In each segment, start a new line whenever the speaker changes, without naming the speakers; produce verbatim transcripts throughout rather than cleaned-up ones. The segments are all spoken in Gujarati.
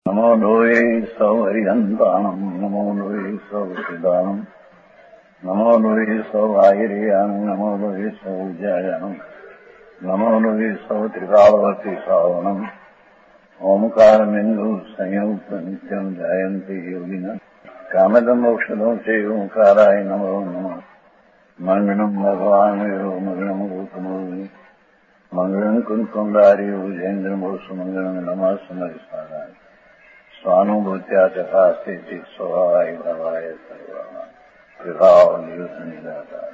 નમો લોહે સૌ હરિહંતાણમ નમો લોહે સૌ સિદાનમ નમો લોહે સૌ આયર્યાણમ નમો લોહે સૌ જયાણમ નમો લોહે સૌ ત્રિકાળવતી સાવણમ ઓમકાર બિંદુ સંયુક્ત નિત્યમ જયંતિ યોગિના કામદમ ઔષધો છે ઓંકારાય નમો નમઃ મંગળમ ભગવાન વિરો મંગળમ ગૌતમોની મંગળમ કુંકુંડારી ઉજેન્દ્રમો સુમંગળમ નમઃ સમરિસારાય સ્વાનુભૂત્યા ચકાસ્તે સ્વભાવાય ભવાય સર્વા વિભાવ નિયુત નિરાકાર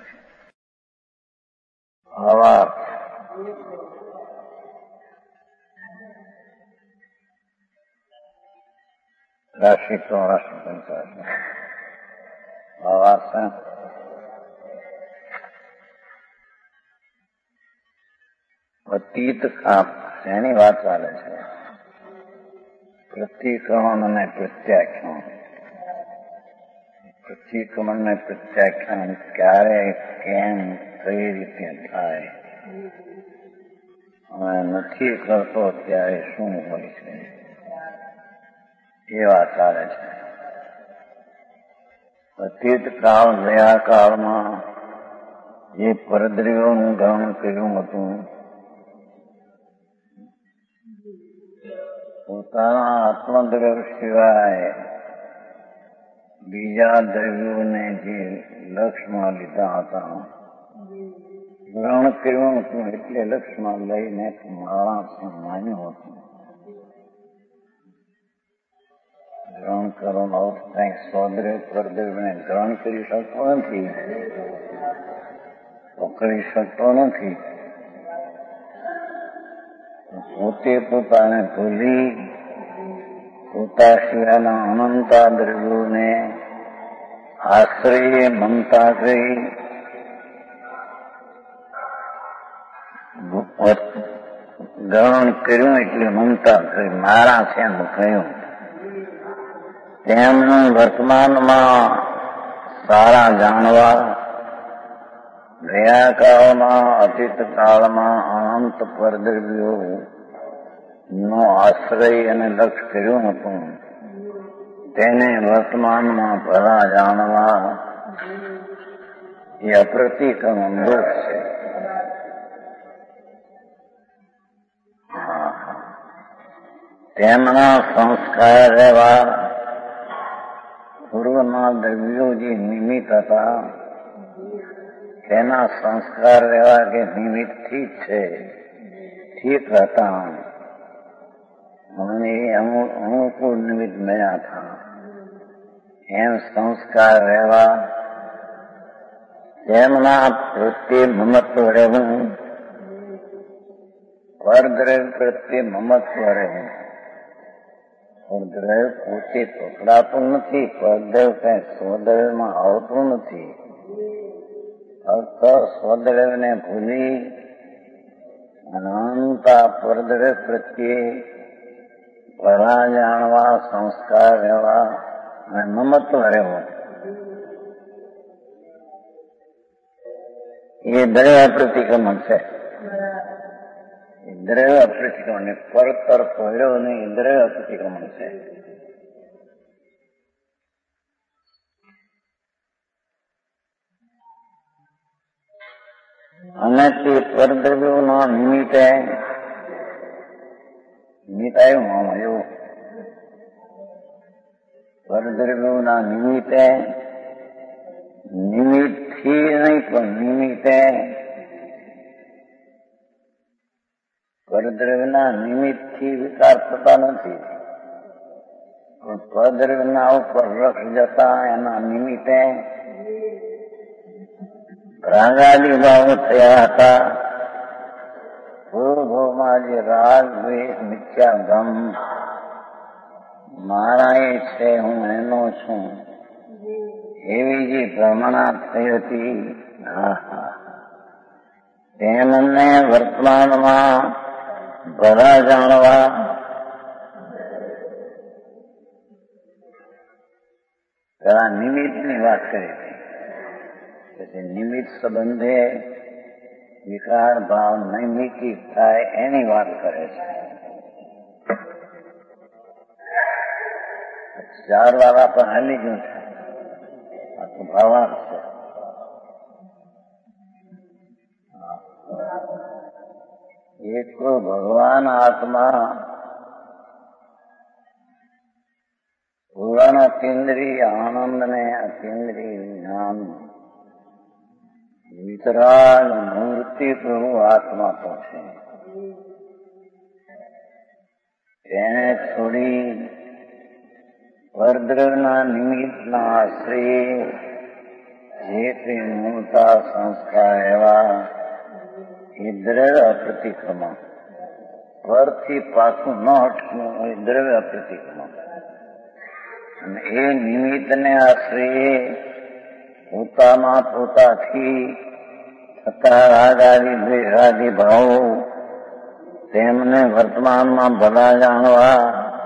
આવા રાશિ ચોરાશી પંચાશી આવાસ અતીત કામ એની વાત ચાલે છે. પ્રતિક્રમણ અને પ્રત્યાખ્યાન. પ્રતિક્રમણ ને પ્રત્યાખ્યાન ક્યારે, કેમ, કઈ રીતે થાય અને નથી કરતો ત્યારે શું હોય છે એ વાત ચાલે છે. અતીત કાળ ગયા કાળમાં જે પરદ્રવ્યોનું ગ્રહણ કર્યું હતું, પોતાના આત્મદ્રવ્ય સિવાય બીજા દ્રવ્યોને જે લક્ષમાં લીધા હતા, ગ્રહણ કર્યું હતું એટલે લક્ષમાં લઈને માણસે માન્યું હતું. ગ્રહણ કરવાનો અર્થ કંઈક સ્વદ્રવ્ય પરદ્રવ્યને ગ્રહણ કરી શકતો નથી, પકડી શકતો નથી. પોતે પોતાને ભૂલી પોતા સિવાયના અનંતા દ્રવ્યોને આશ્રયે મમતા કરી ગ્રહણ કર્યું એટલે મમતા કરી મારા છે એમ કહ્યું. તેમનું વર્તમાનમાં સારા જાણવા ગયા કાળમાં અતીત કાળમાં અનંત પરદ્રવ્યો નો આશ્રય અને લક્ષ્ય કર્યું હતું, તેને વર્તમાનમાં ભલા જાણવા એ અપ્રતિક્રમણ દોષ છે. તેમના સંસ્કાર રહેવા પૂર્વના દ્રવ્યો જે નિમિત્ત હતા તેના સંસ્કાર રહેવા કે નિમિત્ત ઠીક છે, ઠીક હતા અને અનુકૂળ નિમિત્ત બન્યા હતા. એમ સંસ્કાર રહેવા, તેમના પ્રત્યે મમત્વ રહેવું, પરદ્રવ્ય પ્રત્યે મમત્વ રહેવું. પરદ્રવ્ય પોતે પકડાતું નથી, પરદ્રવ્ય કઈ સ્વદ્રવ્યમાં આવતું નથી. ફક્ત સ્વદ્રવ્યને ભૂલી અનંતા પરદ્રવ્ય પ્રત્યે ભલા જાણવા, સંસ્કાર રહેવા અને મમત્વ રહેવું, એ દ્રવ્ય પ્રતિક્રમણ છે. એ દ્રવ્ય પ્રતિક્રમણ ને પરતર પડ્યો નહીં, એ દ્રવ્ય પ્રતિક્રમણ છે. અને તે પરદ્રવ્યોના નિમિત્તે નિમિત્ત આવ્યું આમાં એવું પરદ્રવ્યોના નિમિત્તે નિમિત્તથી નહીં પણ નિમિત્તે પરદ્રવ્યના નિમિત્તથી વિકાર થતા નથી, પણ પરદ્રવ્યના ઉપર રક્ષ જતા એના નિમિત્તે રાગાદી ભાવ થયા હતા. પૂર્વભોગમાં જે રાગ, દ્વેષ, મિથ્યા ભ્રમ, મારા એ છે, હું એનો છું, એવી જે ભ્રમણા થઈ હતી, તેમને વર્તમાનમાં ભલા જાણવા પેલા નિમિત્તની વાત કરી હતી. નિમિત્ત સંબંધે વિકાર ભાવ નૈમિતિક થાય એની વાત કરે છે. ચાર વાળા પણ હાલી ગયું છે. આ તો ભાવાર્થ છે. એક તો ભગવાન આત્મા પૂર્ણ અતિન્દ્રિય આનંદ ને અતિન્દ્રિય જ્ઞાન વિતરાગ મૂર્તિ પ્રભુ આત્મા તો છે. તેને છોડી પરદ્રવના નિમિત્તના આશ્રય જે તે મૂળતા સંસ્કાર એવા એ દ્રવ્ય અપ્રતિક્રમણ પરથી પાછું ન હટવું એ દ્રવ્ય અપ્રતિક્રમણ. અને એ નિમિત્તને આશ્રયે પોતામાં પોતાથી થતા રાગાદી દ્વેષાદી ભાવો તેમને વર્તમાનમાં ભલા જાણવા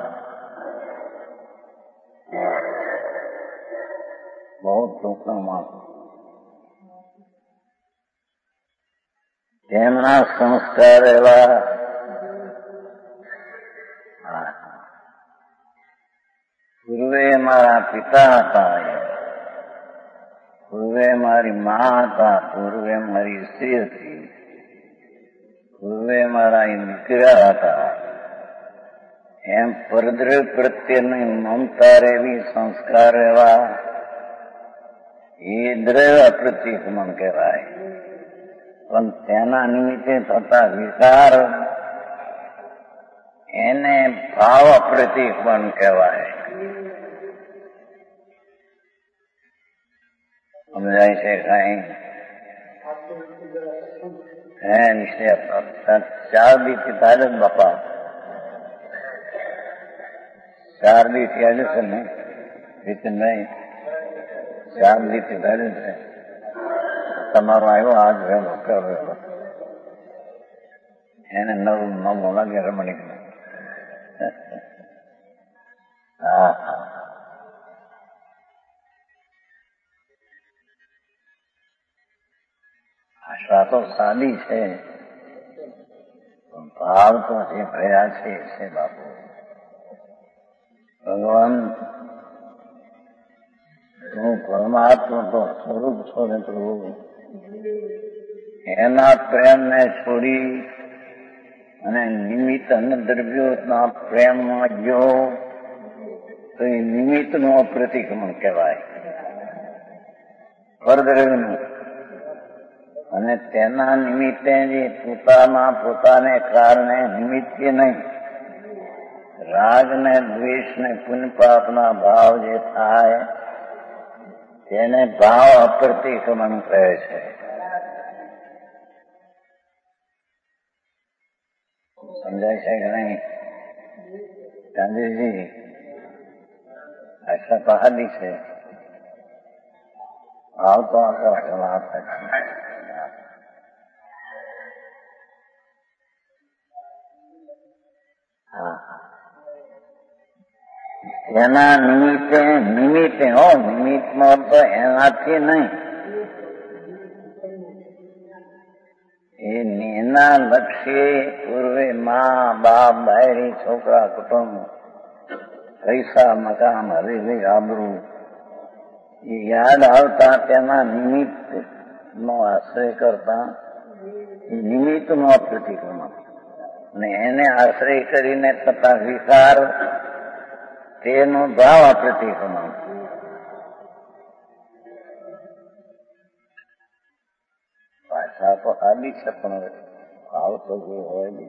બહુ ટૂંકમાં તેમના સંસ્કાર એવા પૂર્વે મારા પિતા હતા, પૂર્વે મારી મા હતા, પૂર્વે મારી સ્ત્રી હતી, પૂર્વે મારા દીકરા હતા, એમ પરદ્રવ્ય પ્રત્યેની મમતા રહેવી સંસ્કાર એવા એ દ્રવ્ય પ્રતિક્રમણ કહેવાય. પણ તેના નિમિત્તે થતા વિકાર એને ભાવ પ્રતિક્રમણ કહેવાય. સમજાય છે કઈ? હે નિશ્ચય ચાર દી થી તારે જ બાપા ચાર દી થી આજે છે ને નીતિનભાઈ ચાર દી થી તારે છે. તમારો આવ્યો આજ વહેલો કર્યો એને નવું નવું લાગે રમણીક. હા હા આશા તો સાદી છે ભાવ તો જે ભર્યા છે છે બાપુ. ભગવાન તું પરમાત્મા તો સ્વરૂપ છો ને પ્રભુ, એના પ્રેમને છોડી અને નિમિત્ત અને દ્રવ્યોના પ્રેમમાં ગયો તો એ નિમિત્તનું અપ્રતિક્રમણ કહેવાય, પરદ્રવ્યનું. અને તેના નિમિત્તે જે પોતાના પોતાને કારણે નિમિત્તે નહીં રાગ ને દ્વેષ ને પુણ્ય પાપના ભાવ જે થાય તેને ભાવ અપ્રતિક્રમણ કહે છે. સમજાય છે કે નહીં ગાંધીજી? આશા તો હાલી છે, ભાવ તો આપો. એના નિમિત્તે નિમિત્તે હો નિમિત્તમાં તો એનાથી નહીં, એના લક્ષ્ય પૂર્વે મા બાપ બાયરી છોકરા કુટુંબ પૈસા મકાન હરીલી આબરૂ એ યાદ આવતા તેના નિમિત્ત નો આશ્રય કરતા નિમિત્ત નો અપ્રતિક્રમણ ને એને આશ્રય કરીને થતા વિકાર તેનો ભાવ અપ્રતિક્રમણ. ભાષા તો સાદી છે પણ ભાવ તો જે હોય નહીં.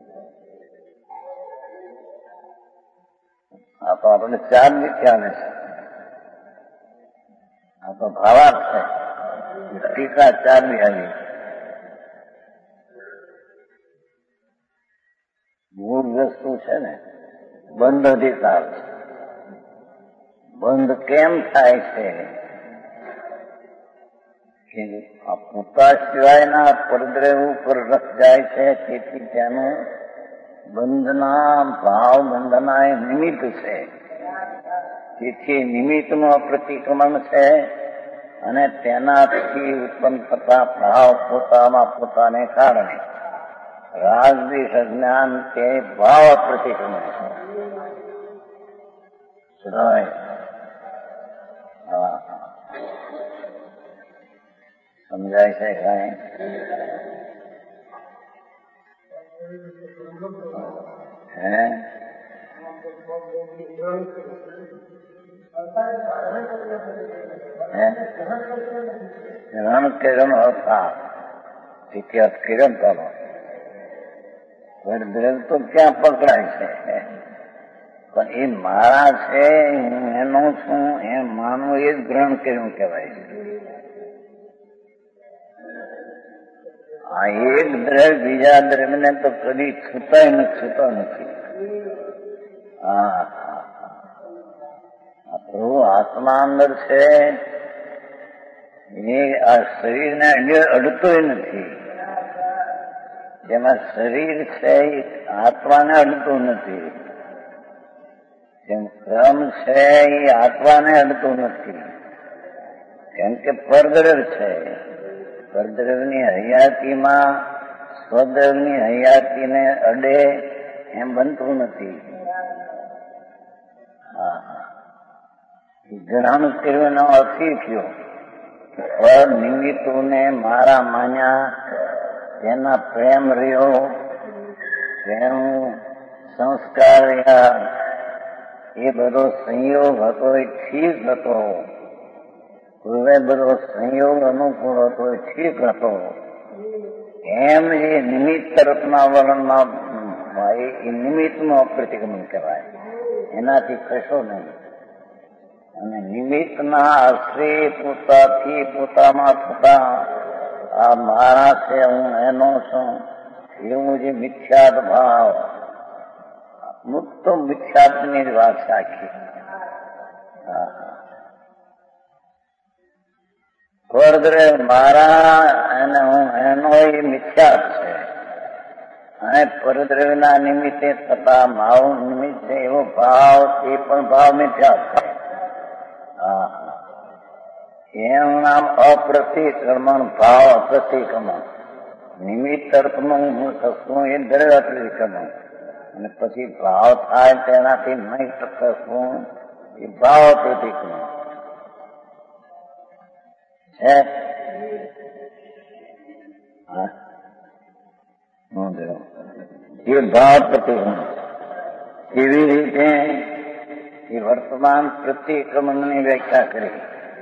આ તો આપણે ચાર ની ચાલે છે, આ તો ભાવાર્થ છે. ટીકા ચાર ની આવી મૂળ વસ્તુ છે ને બંધ અધિકાર છે. બંધ કેમ થાય છે કે આ પોતા સિવાયના પરદ્રવ્ય ઉપર રસ જાય છે, તેથી તેનું બંધના ભાવ બંધના એ નિમિત્ત છે. તેથી નિમિત્તનું અપ્રતિક્રમણ છે અને તેનાથી ઉત્પન્ન થતા ભાવ પોતામાં પોતાને કારણે રાગ દ્વેષ અજ્ઞાન તે ભાવ અપ્રતિક્રમણ છે. right. હા સમજાય છે કઈ? હે ગ્રહણ કિરણ હતા ઇતિહાસ કિરણ કરો દ્રવ તો ક્યાં પકડાય છે? પણ એ મારા છે, હું એનો છું એમ માનવું એ જ ગ્રહણ કર્યું કહેવાય છે. આ એક દ્રવ્ય બીજા દ્રવ્યને તો કદી છૂટાય ને છૂટો નથી. હા પ્રભુ આત્મા અંદર છે એ આ શરીરને અડતોય નથી. જેમાં શરીર છે એ આત્માને અડતું નથી, જેમ ક્રમ છે એ આત્માને અડતું નથી, કેમ કે પરદ્રવ છે. પરદ્રવની હયાતીમાં સ્વદ્રવની હયાતીને અડે એમ બનતું નથી. હા ગ્રહણ કર્યોનો અર્થ થયો પર નિમિત્તોને મારા માન્યા, તેના પ્રેમ રહ્યો, તેનું સંસ્કાર રહ્યા, એ બધો સંયોગ હતો એ ઠીક હતો. પૂર્વે બધો સંયોગ અનુકૂળ હતો એ ઠીક હતો. એમ એ નિમિત્ત તરફના વર્ણમાં એ નિમિત્તનું અપ્રતિક્રમણ કહેવાય, એનાથી કશો નહીં. અને નિમિત્તના આશ્રય પોતાથી પોતામાં થતા આ મારા છે, હું એનો છું એવું જે મિથ્યાત ભાવ, મુક્ત મિથ્યાત્મની જ વાત સાખી. પરદ્રવ્ય મારા અને હું એનો એ મિથ્યાત છે. અને પરદ્રવ્યના નિમિત્તે થતા ભાવ નિમિત્તે એવો ભાવ તે પણ ભાવ મિથ્યાત છે. એનું નામ અપ્રતિક્રમણ ભાવ. અપ્રતિક્રમણ નિમિત્ત તરફનું હું થશું એ દરેક અપ્રતિક્રમણ, અને પછી ભાવ થાય તેનાથી નહીં થશું એ ભાવ અપ્રતિક્રમણ છે. એ ભાવ પ્રતિક્રમણ કેવી રીતે એ વર્તમાન પ્રતિક્રમણની વ્યાખ્યા કરી.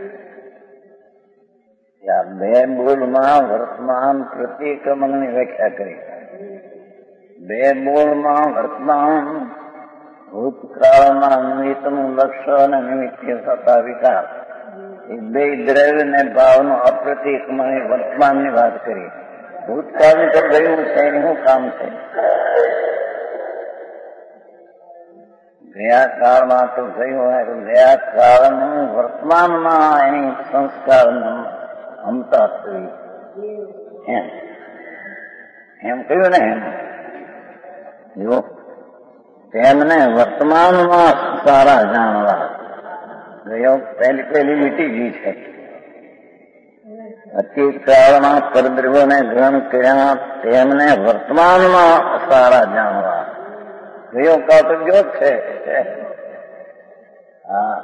બે બોલમાં વર્તમાન પ્રતિક્રમણની વ્યાખ્યા કરી. બે બોલમાં વર્તમાન ભૂતકાળના નિમિત્તનું લક્ષ્ય અને નિમિત્તે થતા વિકાર, એ બે દ્રવ્ય ને ભાવનું અપ્રતિક્રમણ વર્તમાનની વાત કરી. ભૂતકાળનું તો ગયું છે, એનું શું કામ છે? ગયા કાળમાં તો થયું હોય તો ગયા કાળનું વર્તમાનમાં એની સંસ્કારનું અમતા થવી એમ એમ કહ્યું ને. એમ જો તેમને વર્તમાનમાં સારા જાણવા ગયો પહેલી પહેલી વીટી ગઈ છે. અતિકાળમાં પરદ્રવ્યોને ગ્રહણ કર્યા તેમને વર્તમાનમાં સારા જાણવા ગયો કાળ તો ગયો છે. હા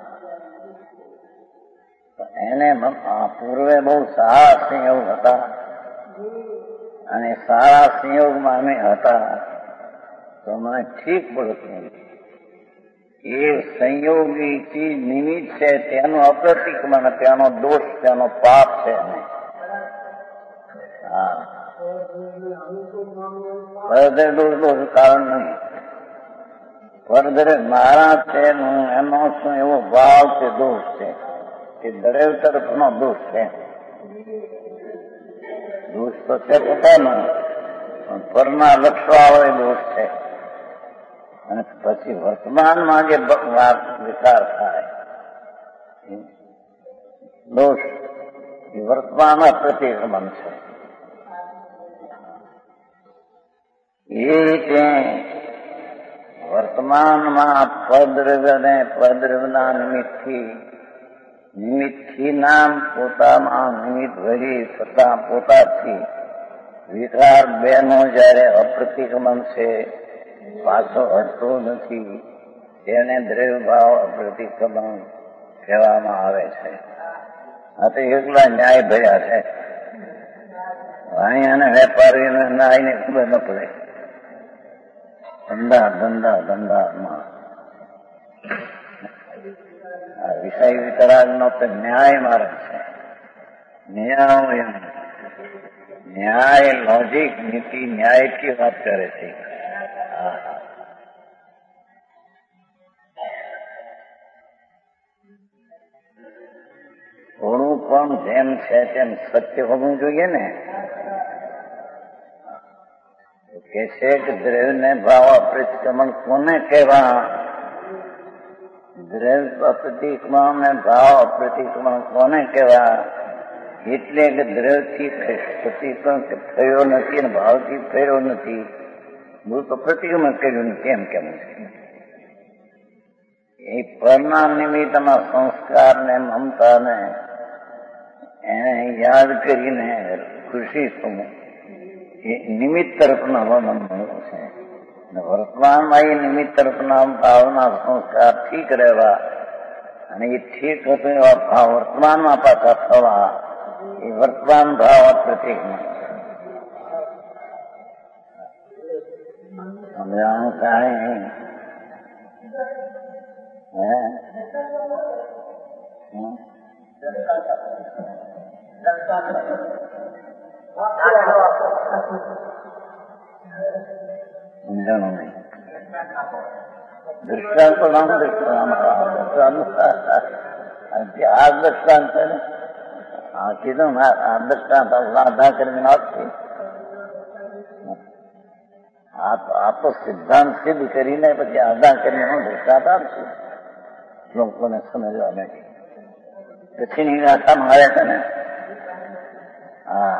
એને પૂર્વે બહુ સારા સંયોગ હતા, અને સારા સંયોગમાં અમે હતા તો મને ઠીક પડતું. એ સંયોગી ચીજ નિમિત્ત છે તેનું અપ્રતિક્રમણ, તેનો દોષ, તેનો પાપ છે. હા પરધર દોષ દોષ કારણ નહીં. પરધર મારા છે, હું એનો છું એવો ભાવ કે દોષ છે, એ દરેક તરફનો દોષ છે. દોષ તો છે પોતાનો, પણ પરના લક્ષવાળો એ દોષ છે. અને પછી વર્તમાનમાં જે વિકાર થાય દોષ એ વર્તમાન પ્રતિક્રમણ છે. એ રીતે વર્તમાનમાં પદ્રવ્ય ને પદ્રવ્યના નિમિત્તથી નિમિત્તથી નામ પોતામાં નિમિત્ત વળી થતા પોતાથી વિકાર બેનો જયારે અપ્રતિક્રમણ છે, પાછો હટતો નથી, તેને દ્રવ્ય ભાવ અપ્રતિક્રમણ કહેવામાં આવે છે. આ તો એકલા ન્યાય ભર્યા છે. વાણી અને વેપારીને ન્યાયને ખબર ન પડે. ધંધા ધંધા ધંધામાં આ વિષય વિતરાગનો તો ન્યાય માર્ગ છે. ન્યાય ન્યાય લોજિક નીતિ ન્યાય की વાત કરે છે. થોડું પણ જેમ છે તેમ સત્ય હોવું જોઈએ ને. કે છે કે દ્રવ્યને ભાવ અપ્રતિક્રમણ કોને કહેવા? દ્રવ્ય અપ્રતિક્રમણ ને ભાવ અપ્રતિક્રમણ કોને કહેવા? એટલે કે દ્રવ્યથી પ્રતિક્રમણ થયો નથી અને ભાવથી થયો નથી. હું તો પ્રતિક્રમણ કર્યું નથી એમ કેમ છે. એ પરના નિમિત્તના સંસ્કારને મમતાને એને યાદ કરીને ખુશી થવું એ નિમિત્ત તરફના વર્ણન મળ્યું છે. વર્તમાનમાં એ નિમિત્ત તરફના ભાવના સંસ્કાર ઠીક રહેવા અને એ ઠીક હતું એવા ભાવ વર્તમાનમાં પાછા થવા એ વર્તમાન ભાવ પ્રતિક્રમણ સમજાણું કાંઈ હે સમજાણું નહીં. દૃષ્ટાંત તો નામ દૃષ્ટાંત આ દૃષ્ટાંત છે ને. હા કીધું આ દૃષ્ટાંત આધા કરીને આપશે. આ તો સિદ્ધાંત સિદ્ધ કરીને પછી આધા કરીને દૃષ્ટાંત આપશે લોકોને સમજવા માટે. પછીની ગાથામાં આવે છે ને. હા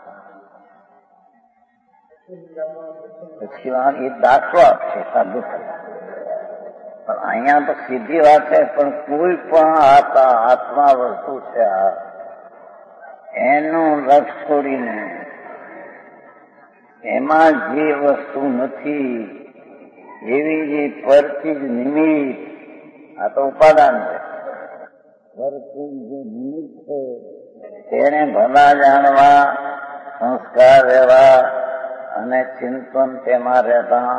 પછી એ દાખલો આપશે સાધુ. પણ અહીંયા તો સીધી વાત છે. પણ કોઈ પણ આત્મા આત્મા વસ્તુ છે આ એનું લક્ષ છોડીને એમાં જે વસ્તુ નથી એવી જે પરથી જ નિમિત્ત આ તો ઉપાદાન છે. પરથી જે નિમિત્ત છે તેને ભલા જાણવા સંસ્કાર રહેવા અને ચિંતન તેમાં રહેતા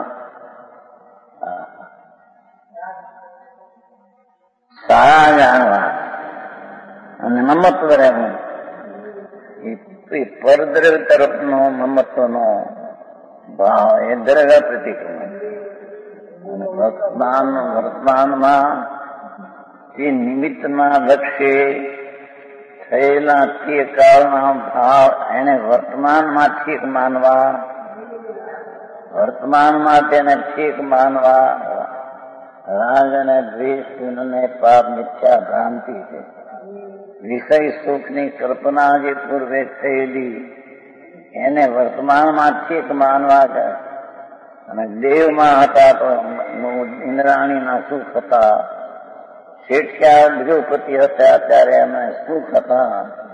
સારા જાણવા અને મમત્વ રહેવું એ પરદ્રવ્ય તરફનો મમત્વનો ભાવ એ દ્રવ્ય પ્રતિક્રમણ. અને વર્તમાન વર્તમાનમાં તે નિમિત્તના લક્ષ્ય થયેલા તે કાળના ભાવ એને વર્તમાનમાં ઠીક માનવા વર્તમાનમાં તેને ઠીક માનવા રાગ અને દ્વેષ અને પાપ મિથ્યા ભ્રાંતિ છે. વિષય સુખની કલ્પના જે પૂર્વે થયેલી એને વર્તમાનમાં ઠીક માનવા છે. અને દેવમાં હતા તો ઇન્દ્રાણીના સુખ હતા. શેઠિયા ગૃહપતિ હતા ત્યારે એમને સુખ હતા.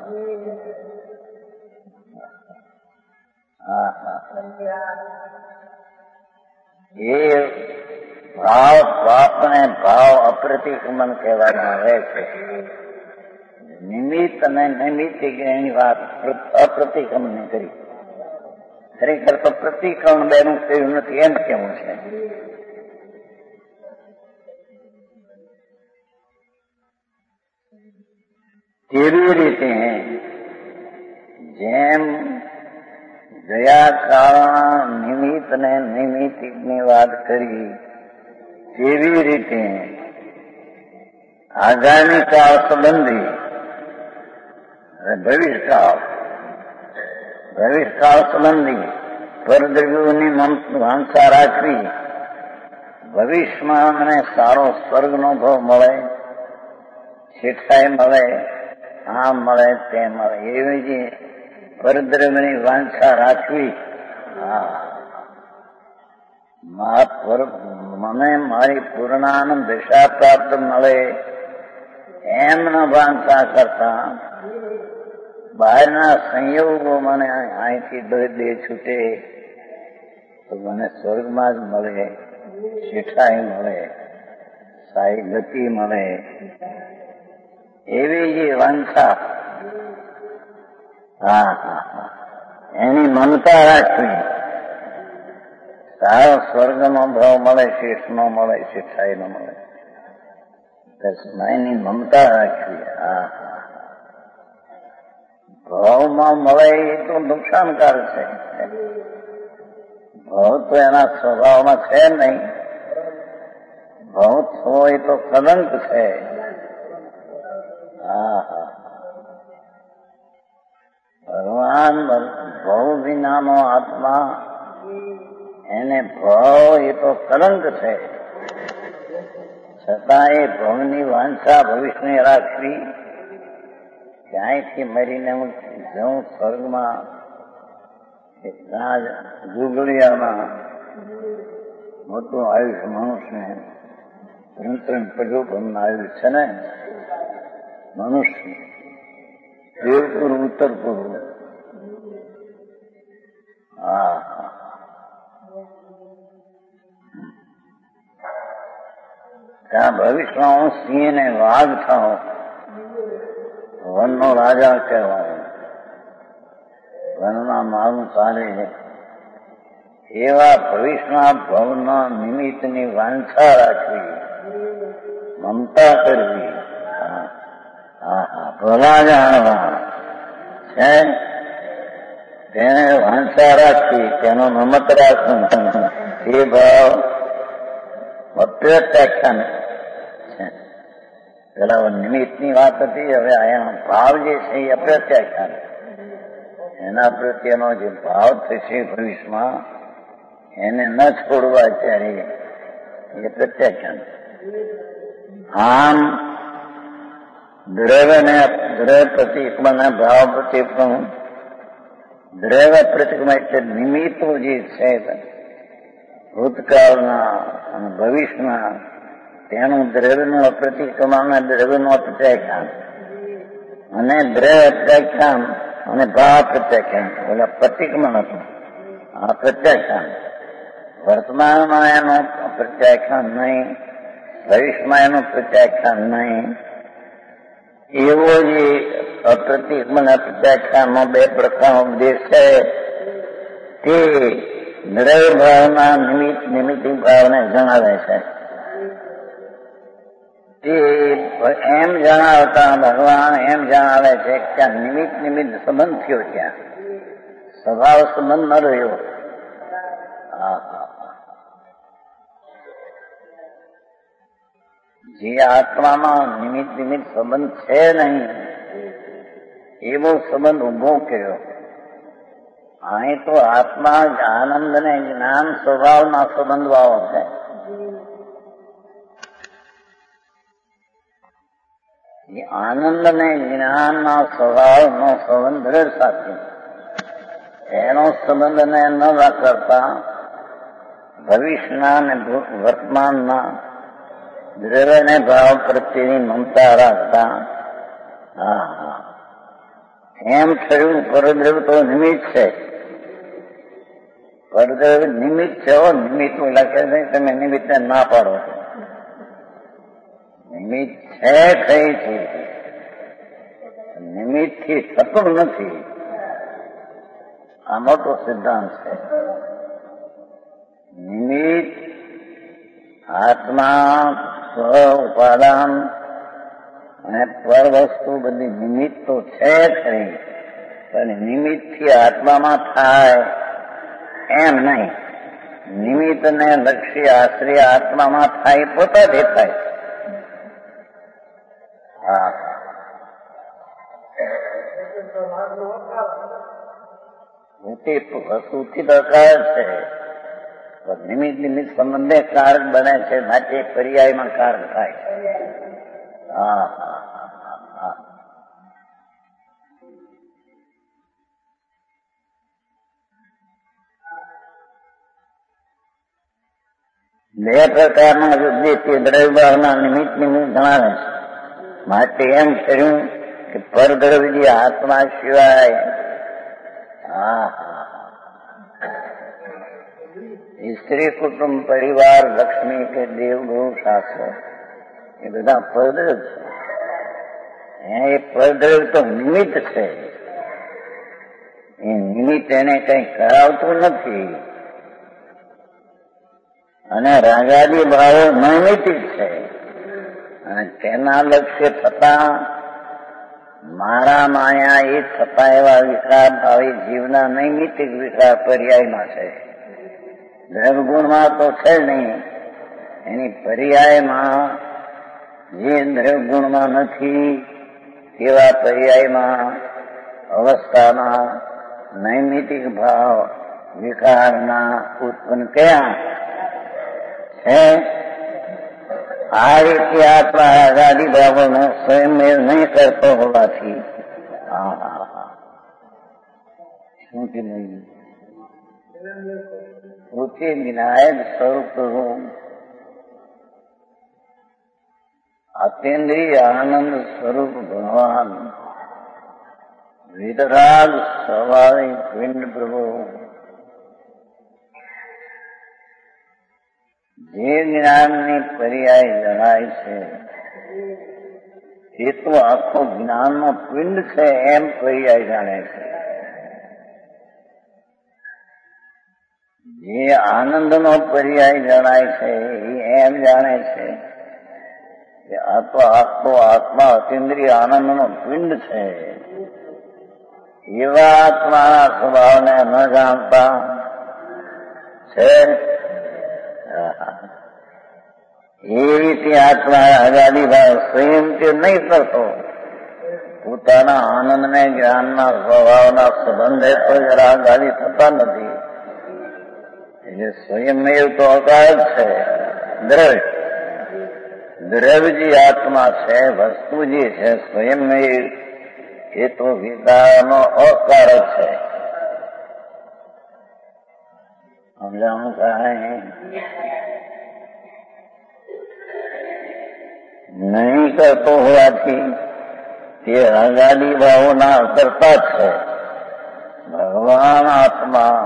એ ભાવ પાપને ભાવ અપ્રતિક્રમણ કહેવામાં આવે છે. નિમિત્ત અને નૈમિત્તિક એની વાત અપ્રતિક્રમણ કરી. ખરેખર તો પ્રતિક્રમણ બેનું કહ્યું નથી એમ કેવું છે. તેવી રીતે જેમ ગયા કાળના નિમિત્ત ને નૈમિત્તિક ની વાત કરી તેવી રીતે આગામી કાળ સંબંધી ભવિષ્યકાળ ભવિષ્યકાળ સંબંધી પરદ્રવ્યોની વાંછા રાખવી. ભવિષ્યમાં મને સારો સ્વર્ગનો ભાવ મળે, શિક્ષાએ મળે, આમ મળે તેમ મળે એવી જે પરદ્રવ્યની વાંછા રાખવી. મને મારી પૂર્ણાનંદ દિશા પ્રાપ્ત મળે એમ ન વાંછા કરતા બહારના સંયોગો મને અહીંથી દે છૂટે તો મને સ્વર્ગમાં જ મળે, શિક્ષાએ મળે સારી ગતિ મળે એવી જે વાંછા, હા હા હા એની મમતા રાખવી. સારો સ્વર્ગનો ભાવ મળે, શેઠ નો મળે, શેઠાઈ નો મળે, એની મમતા રાખવી. હા હા ભાવમાં મળે એ તો નુકસાનકારક છે. ભાવ તો એના સ્વભાવમાં છે નહીં. ભાવ થવો એ તો કલંક છે. હા હા ભગવાન ભાવ વિનાનો આત્મા, એને ભાવ એ તો કલંક છે. છતાં એ ભવની વાંછા ભવિષ્યની રાખવી. ક્યાંયથી મરીને હું જઉં સ્વર્ગમાં, ગુગળિયામાં મોટું આયુષ્ય મનુષ્ય ત્રણ ત્રણ પગોપરનું આયુષ્ય છે ને મનુષ્ય, દેવપુર ઉત્તરપુર. હા ત્યાં ભવિષ્યમાં હું સિંહ ને વાઘ થાઉં, વનનો રાજા કહેવાય, વનના મારું ચાલે, એવા ભવિષ્યના ભવના નિમિત્તની વાંછા રાખવી, મમતા કરવી. હા હા ભલા જાણવા છે તેને વાંછા રાખવી, તેનો નમત રાખવું. એ ભાવ અપ્રત્યાખ્યાન છે. પેલા નિમિત્તની વાત હતી, હવે અહીંયા ભાવ જે છે એ અપ્રત્યાખ્યાન. એના પ્રત્યેનો જે ભાવ થશે ભવિષ્યમાં એને ન છોડવા ત્યારે એ પ્રત્યાખ્યાન. આમ દ્રવ્યને દ્રવ્ય પ્રતિક્રમણના ભાવ પ્રતિક્રમણ, દ્રવ્ય પ્રતિક્રમણ એટલે નિમિત્તો જે છે ભૂતકાળના અને ભવિષ્યના, તેનું દ્રવ્યનું અપ્રતિક્રમણ અને દ્રવ્યનું અપ્રત્યાખ્યાન, અને દ્રવ્ય પ્રત્યાખ્યાન અને ભાવ પ્રત્યાખ્યાન. ઓલા પ્રતિક્રમણ હતું, આ પ્રત્યાખ્યાન. વર્તમાનમાં એનું પ્રત્યાખ્યાન નહીં, ભવિષ્યમાં એનું પ્રત્યાખ્યાન નહીં. એવો જે અપ્રતિક્રમણ અપ્રત્યાખ્યાનનો બે પ્રકારનો ઉપદેશ છે તે દ્રવ્ય ભાવના નિમિત્ત નિમિત્તિક ભાવને જણાવે છે. તે એમ જણાવતા ભગવાન એમ જણાવે છે કે ત્યાં નિમિત્ત નિમિત્ત સંબંધ થયો, ત્યાં સ્વભાવ સંબંધ ન રહ્યો. જે આત્મામાં નિમિત્ત નિમિત્ત સંબંધ છે નહીં એવો સંબંધ ઉભો કર્યો. અહીં તો આત્મા જ આનંદ ને જ્ઞાન સ્વભાવના સંબંધ વાળો છે. એ આનંદ ને જ્ઞાનના સ્વભાવનો સંબંધ રડ સાથે એનો સંબંધને ન કરતા ભવિષ્યના અને વર્તમાનના દ્રવ્યને ભાવ પ્રત્યેની મમતા રાખતા. હા હા એમ થયું પરદ્રવ્ય તો નિમિત્ત છે. પરદ્રવ્ય નિમિત્ત છે. નિમિત્ત લખે છે, તમે નિમિત્તને ના પાડો. નિમિત્ત છે કઈ છે, નિમિત્ત થી થતું નથી. આ મોટો સિદ્ધાંત છે. નિમિત્ત આત્મા સ્વ ઉપાદાન અને પર વસ્તુ બધી નિમિત્ત તો છે ખરી, પણ નિમિત્ત થી આત્મામાં થાય એમ નહીં. નિમિત્ત ને લક્ષ્ય આશ્રય આત્મામાં થાય, પોતાથી થાય. હા વસ્તુથી પ્રકાર છે, નિમિત્ત નિમિત્ત સંબંધે કારક બને છે, માટે પર્યાયમાં કારક થાય. હા હા હા બે પ્રકારના ઉદ્દેશ્ય દ્રવ્યભાવના નિમિત્ત નિમિત્ત જણાવે છે. માટે એમ કર્યું કે પરદ્રવ્ય આત્મા સિવાય હા સ્ત્રી કુટુંબ પરિવાર લક્ષ્મી કે દેવગુરુ શાસ્ત્ર એ બધા પરદ્રવ છે. એ પરદ્રવ તો નિમિત્ત છે. એ નિમિત્ત એને કઈ કરાવતું નથી. અને રાગાદી ભાવો નૈમિતિક છે. અને તેના લક્ષ્ય થતા મારા માયા એ થતા એવા વિકાર ભાવી જીવના નૈમિતિક વિકાર પર્યાયમાં છે. દ્રવગુણમાં તો છે નહીં, એની પર્યાયમાં જે દ્રવગુણમાં નથી તેવા પર્યાયમાં અવસ્થામાં નૈમિતિક ભાવ વિકારના ઉત્પન્ન કયા છે. આ રીતે આત્મા આગાદી ભાવોનો સ્વયં નહીં કરતો હોવાથી શું કે નહીં ઉચિ વિનાયક સ્વરૂપ અતેન્દ્રિય આનંદ સ્વરૂપ ભગવાન વિતરાગ સ્વાભાવિક પિંડ પ્રભુ જે જ્ઞાનની પર્યાય જણાય છે એ તો આખો જ્ઞાનનો પિંડ છે એમ પર્યાય જાણે છે. જે આનંદનો પર્યાય જણાય છે એ એમ જાણે છે કે આ તો આખો આત્મા અતિન્દ્રિય આનંદનો પિંડ છે. એવા આત્માના સ્વભાવને ન જાણતા છે. એ રીતે આત્મા આઝાદી ભાવ સ્વયં તે નહીં કરતો. પોતાના આનંદને જ્ઞાનના સ્વભાવના સંબંધે તો જરા આઝાદી થતા નથી. એટલે સ્વયંમેવ તો અકાળ છે. દ્રવ્ય દ્રવ્ય જે આત્મા છે, વસ્તુ જે છે સ્વયંમેવ એ તો વિકારનો અકાર છે. સમજાણું કાંઈ નહીં કરતો હોવાથી તે આઝાદી ભાવોના કરતા છે. ભગવાન આત્મા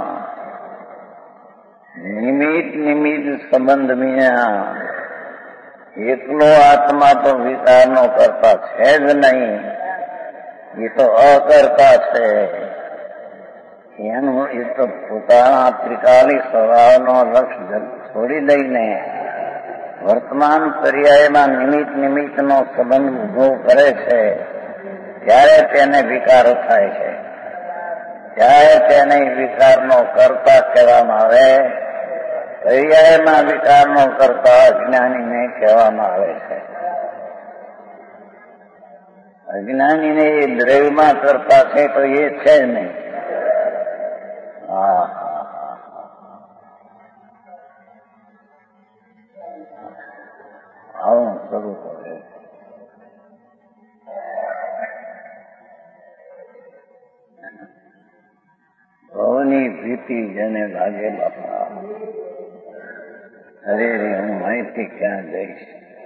નિમિત્ત નિમિત્ત સંબંધ વિના એકલો આત્મા તો વિકારનો કરતા છે જ નહીં. એ તો અકર્તા છે. એનું એ તો પોતાના ત્રિકાલી સ્વભાવનો લક્ષ્ય છોડી દઈને વર્તમાન પર્યાયમાં નિમિત્ત નિમિત્તનો સંબંધ ઉભો કરે છે ત્યારે તેને વિકારો થાય છે. ત્યારે તેને વિકારનો કરતા કહેવામાં આવે. પર્યાયમાં વિકારનો કરતા અજ્ઞાનીને કહેવામાં આવે છે. અજ્ઞાનીને એ દ્રવ્યમાં કરતા છે તો એ છે જ નહીં. હા આવું શરૂ કરે. ભવની ભીતિ જેને લાગે બાપા, અરે રે હું અહીંથી ક્યાં જઈશ.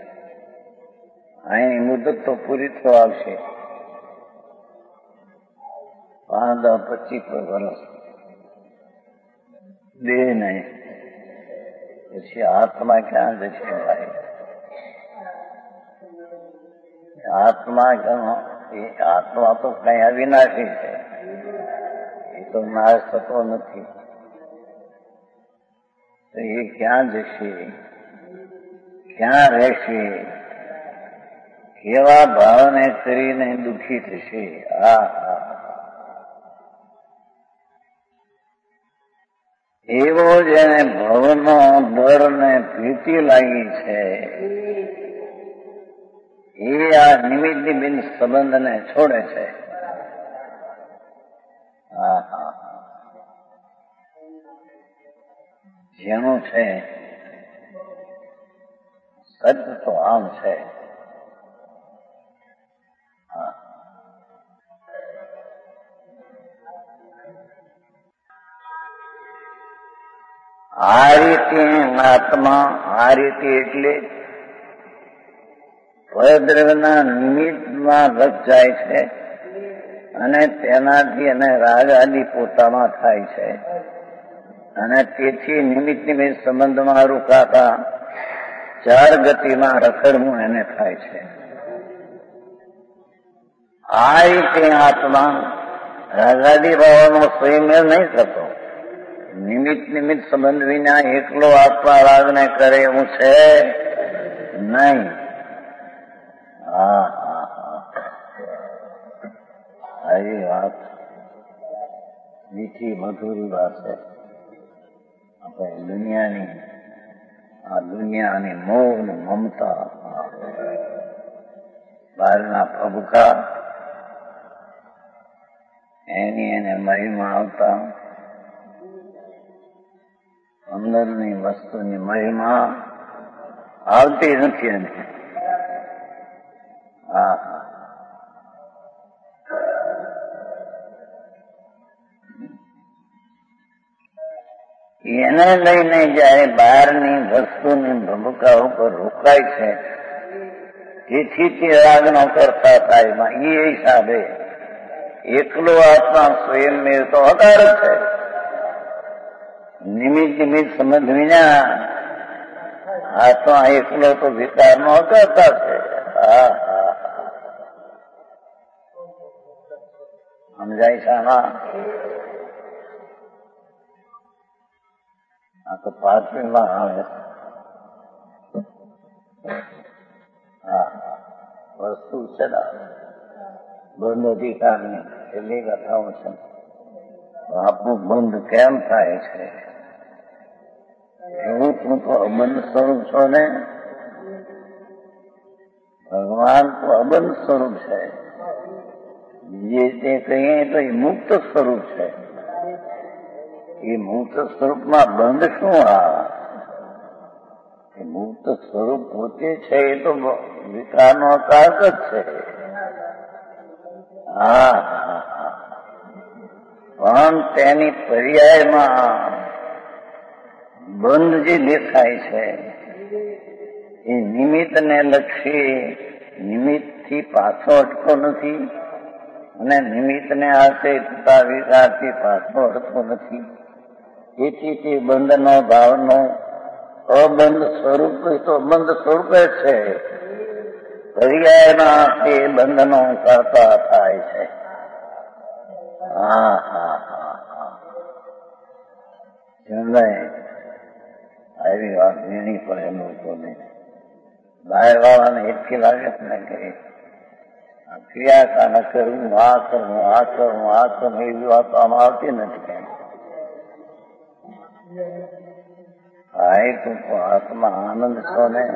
અહીં મુદત તો પૂરી થવા આવશે. પાંચ દસ પચીસ વર્ષ દેહ નહીં, પછી આત્મા ક્યાં જશે ભાઈ? આત્મા એ આત્મા તો કઈ અવિનાશી છે. એ તો નાશ થતો નથી. તો એ ક્યાં જશે? ક્યાં રહેશે? કેવા ભાવને કરીને દુઃખી થશે? આ એવો જેને ભવનો ડર ને ભીતિ લાગી છે એ આ નિમિત્ત બિન સંબંધને છોડે છે. હા હા જેનું છે સત્ય તો આમ છે. આ રીતે આત્મા આ રીતે એટલે પરદ્રવ્યના નિમિત્તમાં રચાય છે અને તેનાથી એને રાગ આદિ પોતામાં થાય છે અને તેથી નિમિત્ત નિમિત્ત સંબંધમાં રોકાતા ચાર ગતિમાં રખડવું એને થાય છે. આ રીતે આત્મા રાગાદી ભાવનો સ્વયંમેળ નહીં થતો. નિમિત્ત નિમિત્ત સંબંધ વિના એકલો આત્મા રાગને કરે એવું છે નહીં. હા હા હા આવી વાત મીઠી મધુર વાત છે. આપણે દુનિયાની આ દુનિયાની મોહ ને મમતા, બહારના ભભૂકા, એની એને મહિમા આવતા અંદરની વસ્તુની મહિમા આવતી નથી. એને હા હા એને લઈને જયારે બહારની વસ્તુની ભૂમિકા ઉપર રોકાય છે, તેથી તે રાગનો કરતા થાય. એ હિસાબે એકલો આત્મા સ્વયં મેળ તો અકાર છે. નિમિત્ત નિમિત્ત સમજ વિના આત્મા એકલો તો વિકારનો અકર્તા છે. હા હા સમજાય છે આમાં? આ તો પાંચમીમાં આવે. હા વસ્તુ છે બંધ અધિકારની છેલ્લી કથાઓ છે. આપણું બંધ કેમ થાય છે? એવું તું તો અબંધ સ્વરૂપ છો ને, ભગવાન તો અબંધ સ્વરૂપ છે. જે તે કહીએ તો એ મુક્ત સ્વરૂપ છે. એ મુક્ત સ્વરૂપમાં બંધ શું? આ એ મુક્ત સ્વરૂપ પોતે છે એ તો વિકારનો અકારક જ છે. હા પણ તેની પર્યાયમાં બંધ જે દેખાય છે એ નિમિત્તને લક્ષી નિમિત્તથી પાછો અટકો નથી અને નિમિત્તને આશે થતા વિકારથી પાછો અટકો નથી. તેથી તે બંધનો ભાવનો અબંધ સ્વરૂપ તો બંધ સ્વરૂપે છે. પર્યાયમાં તે બંધનો કરતા થાય છે. હા હા હા હા સમજાય? આવી વાત લેણી પડે લોકોને. બહાર વાળાને એટલી લાગે છે ને કે ક્રિયા કા ન કરવું, આ કરવું, આ કરવું, આ કરવું, એવી વાતો આમાં આવતી નથી. હા એ તું આત્મા આનંદ છો ને,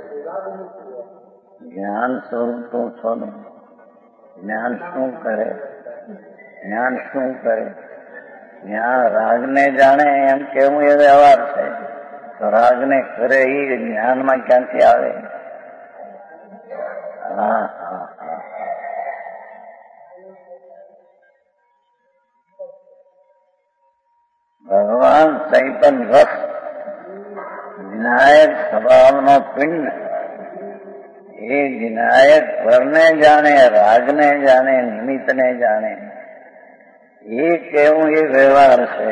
જ્ઞાન સ્વરૂપ તું છો ને. જ્ઞાન શું કરે? જ્ઞાન શું કરે? જ્ઞાન રાગને જાણે એમ કેવું એ વ્યવહાર છે. તો રાગને કરે એ જ્ઞાનમાં ક્યાંથી આવે? હા હા હા ભગવાન ચૈતન્ય રસ વિનાયક સ્વભાવનો પિંડ એ વિનાયક પરને જાણે, રાગને જાણે, નિમિત્તને જાણે. એ કેવું એ વ્યવહાર છે.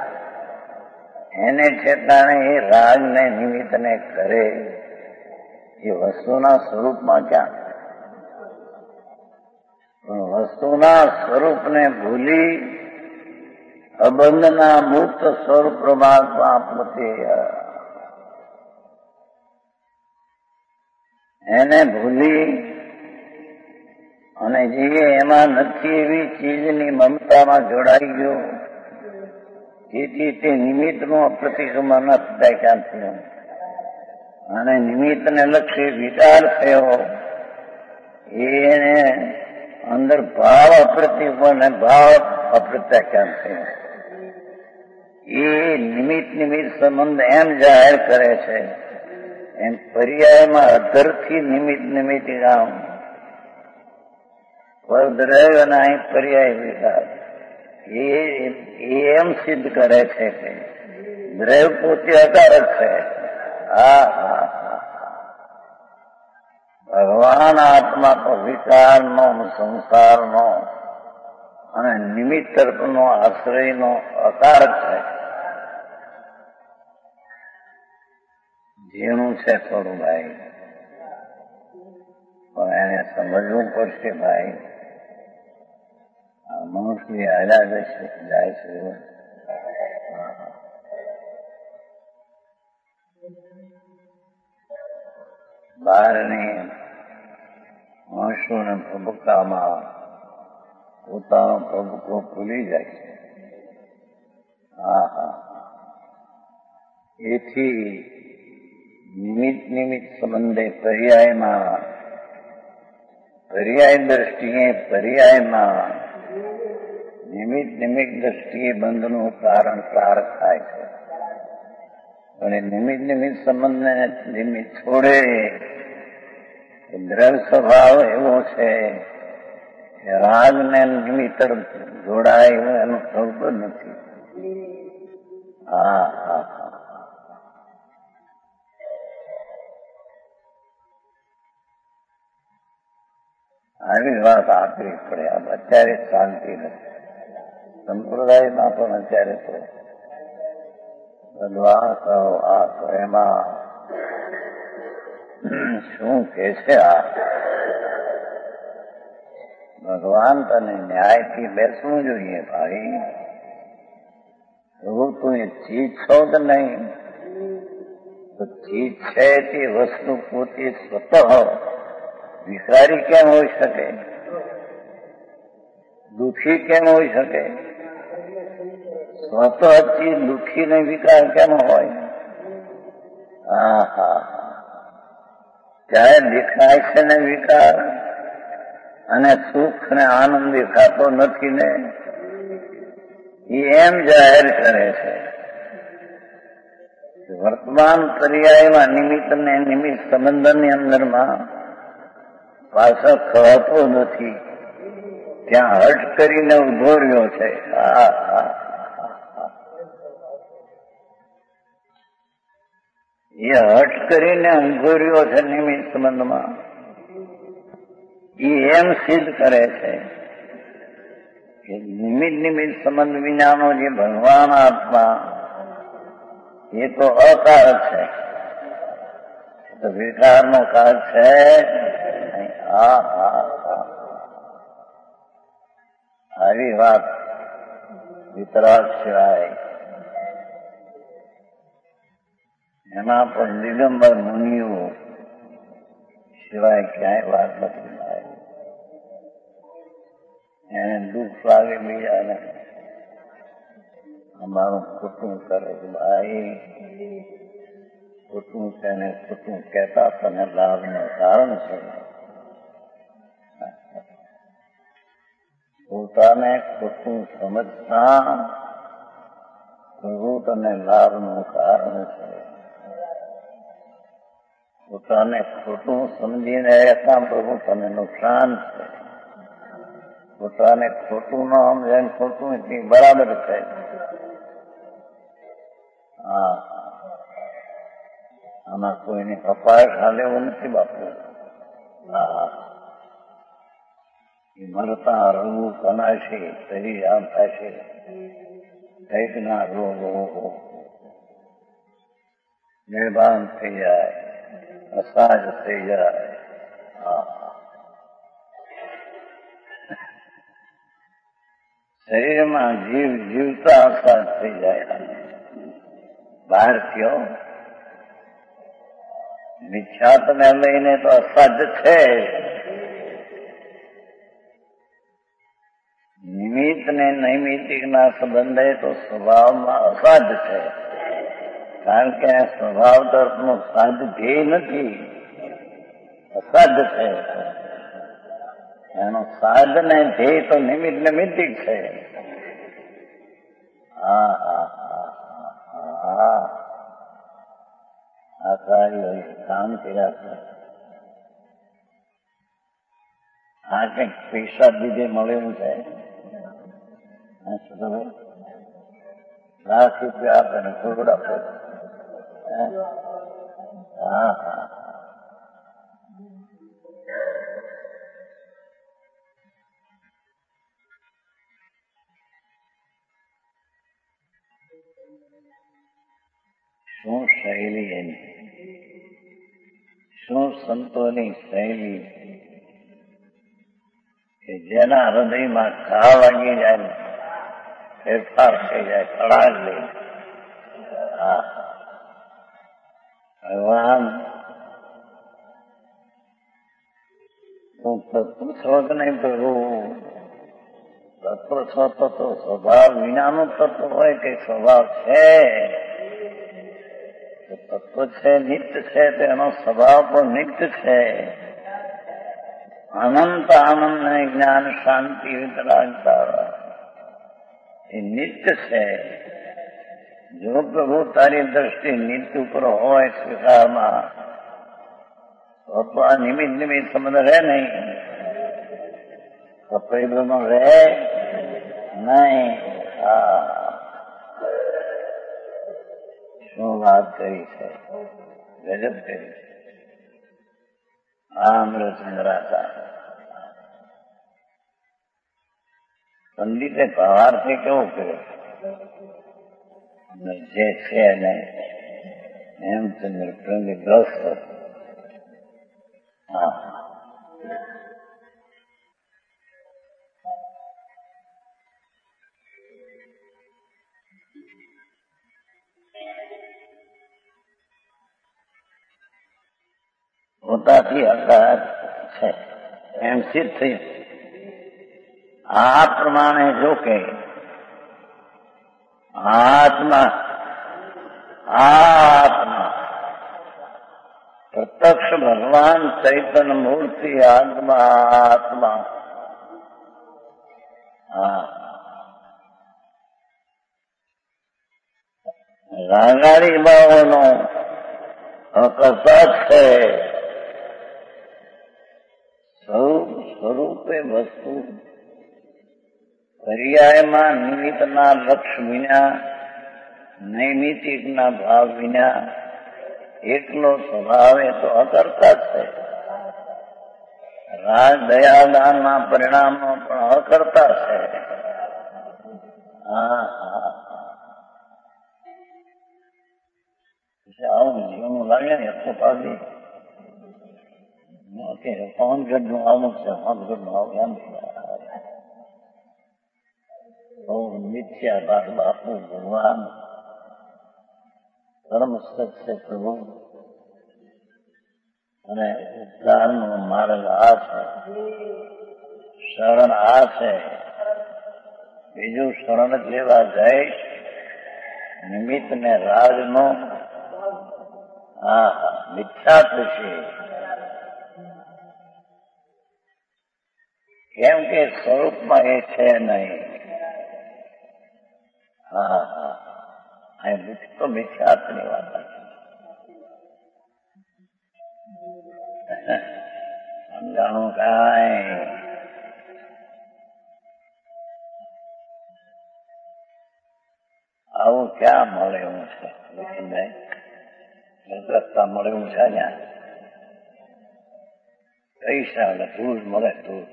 એને ઠેકાણે એ રાગને નિમિત્તને કરે એ વસ્તુના સ્વરૂપમાં ક્યાં? પણ વસ્તુના સ્વરૂપને ભૂલી અબંધના મુક્ત સ્વરૂપ પરમાત્મા પોતે એને ભૂલી અને જે એમાં નથી એવી ચીજની મમતામાં જોડાઈ ગયો. તેથી તે નિમિત્તનું અપ્રતિક્રમણ વ્યાખ્યાન થયું અને નિમિત્તને લક્ષી વિચાર થયો. એને અંદર ભાવ અપ્રતિક્રમણ ભાવ અપ્રત્યાખ્યાન થયું. એ નિમિત્ત નિમિત્ત સંબંધ એમ જાહેર કરે છે એમ પર્યાયમાં અધરથી નિમિત્ત નિમિત્ત ગામ દ્રવ્ય અને અહીં પર્યાય વિકાર એ એમ સિદ્ધ કરે છે કે દ્રવ્ય પોતે અકારક છે. હા હા હા ભગવાન આત્મા તો વિકારનો, સંસારનો અને નિમિત્ત તરફનો આશ્રયનો અકારક છે. ઝીણું છે થોડું ભાઈ, પણ એને સમજવું પડશે ભાઈ. આ મનુષ્ય હાલ્યા જશે જાય છે. બહારની માણસોને ભબકામાં પોતાનો ભબકો ભૂલી જાય છે. હા હા એથી નિમિત્ત નિમિત્ત સંબંધે પર્યાયમાં પર્યાય દ્રષ્ટિએ પર્યાયમાં નિમિત્ત નિમિત્ત દ્રષ્ટિએ બંધનું કારણ કાર થાય છે. પણ એ નિમિત્ત નિમિત્ત સંબંધને નિમિત્ત છોડે દ્રઢ સ્વભાવ એવો છે કે રાગને નિમિત્ત જોડાય એવું એનું થતું નથી. હા હા હા આવી વાત આપવી પડે. આમ અત્યારે શાંતિ નથી. સંપ્રદાયમાં પણ અત્યારે તો ભગવાન કહો આ તો એમાં શું કે છે? આ ભગવાન તને ન્યાયથી બેસવું જોઈએ ભાઈ. એવું તું એ ચીજ છો કે નહીં? તો ચીજ છે તે વસ્તુ પોતે સ્વતઃ વિકારી કેમ હોઈ શકે? દુઃખી કેમ હોઈ શકે? સ્વતઃથી દુઃખી ને વિકાર કેમ હોય? હા હા ત્યારે દેખાય છે ને વિકાર, અને સુખ ને આનંદ દેખાતો નથી ને, એ એમ જાહેર કરે છે. વર્તમાન પર્યાયમાં નિમિત્ત ને નિમિત્ત સંબંધની અંદરમાં પાછળ ખવાતો નથી, ત્યાં હટ કરીને ઉભો રહ્યો છે. હા હા એ હટ કરીને ઉભો રહ્યો છે નિમિત્ત સંબંધમાં. એ એમ સિદ્ધ કરે છે કે નિમિત્ત નિમિત્ત સંબંધ વિનાનો જે ભગવાન આત્મા એ તો અકારક છે, તો વિકારનો કાળ છે. હા હા હા આવી વાત વિતરાગ સિવાય એમાં પણ દિગંબર મુનિઓ સિવાય ક્યાંય વાત નથી થાય. એને દુઃખ લાગે બીજાને, અમારું ખોટું કરે છે ભાઈ. ખોટું છે ને ખોટું કહેતા તને લાભનું કારણ છે. પોતાને ખોટું સમજતા પ્રભુ તને લાભનું કારણ છે. પોતાને ખોટું સમજીને રહેતા પ્રભુ તને નુકસાન છે. પોતાને ખોટું ન સમજે ખોટું એટલી બરાબર છે. હા આમાં કોઈની કપાળ ખાલે એવું નથી બાપુ. હા મરતા રંગું કનાશે શરીર આમ થશે, કંઈક ના રોગો નિર્બાન થઈ જાય, અસહજ થઈ જાય. હા શરીરમાં જીવ જીવતા અસહજ થઈ જાય. બહાર થયો મિથ્યાત્વને લઈને તો અસહજ છે. નિમિત્ત ને નૈમિત્તિક ના સંબંધે તો સ્વભાવમાં અસાધ છે, કારણ કે સ્વભાવ તરફનું સાધ ધ્યેય નથી, અસાધ છે. એનો સાધ ને ધ્યેય તો નિમિત્ત નિમિત્તિક છે. હા હા હા હા આ કાર્ય કામ કર્યા છે. આ કંઈક પૈસા દીધે મળેલું છે. લાખ રૂપિયા આપે ને કરોડ આપે. હા હા શું શૈલી એની શું સંતોની શૈલી કે જેના હૃદયમાં ઘા વાગી જાય ફેરફાર થઈ જાય તળાગ લઈ હા ભગવાન તું તત્વ છો કે નહીં પ્રભુ તત્વ છો તો સ્વભાવ વિનાનું તત્વ હોય કે સ્વભાવ છે તત્વ છે નિત્ય છે તેનો સ્વભાવ પણ નિત્ય છે અનંત આનંદ ને જ્ઞાન શાંતિ વિતરાગતા એ નિત્ય છે જો પ્રભુ તારી દ્રષ્ટિ નિત્ય ઉપર હોય સ્વીકારમાં તો તો આ નિમિત્ત નિમિત્ત સંબંધ રહે નહીં કપડે રહે નહીં હા શું વાત કરી છે ગજબ કરી છે આમ્રચંદ્રાતા પંડિતે ભાવાર્થી કેવું કર્યું જે છે ને હેમચંદ્ર પંડિત દસ હા પોતાથી આકાર છે એમ સિદ્ધ થયું આ પ્રમાણે જો કે આત્મા આત્મા પ્રત્યક્ષ ભગવાન ચૈતન્ય મૂર્તિ આત્મા આત્મા હા રાગાડી બાઓનો અકસ્માત છે સ્વરૂપ સ્વરૂપે વસ્તુ પર્યાયમાં નિમિત્તના લક્ષ વિના નૈમિતિકના ભાવ વિના એકલો સ્વભાવ એ તો અકર્તા છે રાગ દયાદાનના પરિણામો પણ અકર્તા છે હા હા આવું જીવનું લાગે ને એટલું પાડી પવન ગઢનું અમુક છે પવન ગઢનું આવું એમ બહુ મિથ્યા બાપ બાપુ ભગવાન પરમ સત્ય પ્રભુ અને ઉદ્ધારનો માર્ગ આ છે શરણ આ છે બીજું શરણ જ લેવા જઈશ નિમિત્ત ને રાજનો હા મિથ્યાત્વ છે કેમ કે સ્વરૂપમાં એ છે નહીં હા હા અહીં તો મિથ્યાત્વની વાત સમજાણું કાંઈ આવું ક્યાં મળે એવું છે રસ્તા મળે એવું છે ત્યાં કઈ સાલે દૂધ મળે દૂધ